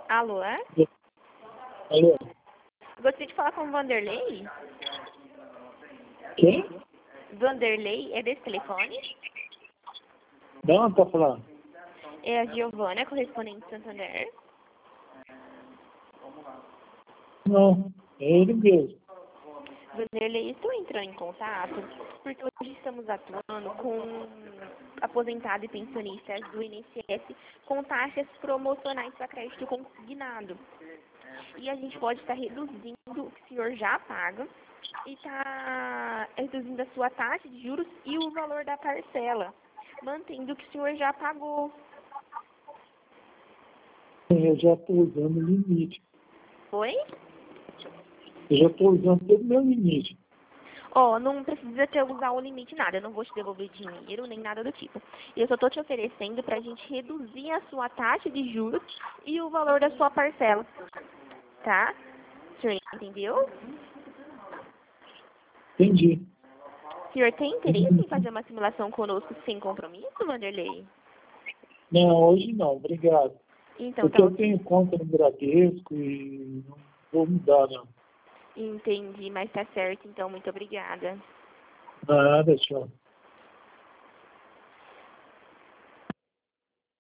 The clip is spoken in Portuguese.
Alô, é? Alô? Gostaria de falar com o Vanderlei? Quem? Vanderlei, é desse telefone? Não, tá falando. É a Giovana, correspondente de Santander. Não, é ele mesmo. Vanderlei, estou entrando em contato porque hoje estamos atuando com aposentados e pensionistas do INSS com taxas promocionais para crédito consignado. E a gente pode estar reduzindo o que o senhor já paga e está reduzindo a sua taxa de juros e o valor da parcela, mantendo o que o senhor já pagou. Eu já estou usando o limite. Oi? Eu já estou usando todo o meu limite. Ó, não precisa te usar o limite nada, eu não vou te devolver dinheiro nem nada do tipo. Eu só estou te oferecendo para a gente reduzir a sua taxa de juros e o valor da sua parcela, tá? O senhor entendeu? Entendi. O senhor tem interesse em fazer uma simulação conosco sem compromisso, Vanderlei? Não, hoje não, obrigado. Então, Porque tá eu ok. tenho conta no Bradesco e não vou mudar, não. Entendi, mas tá certo, então, muito obrigada. Nada, tchau.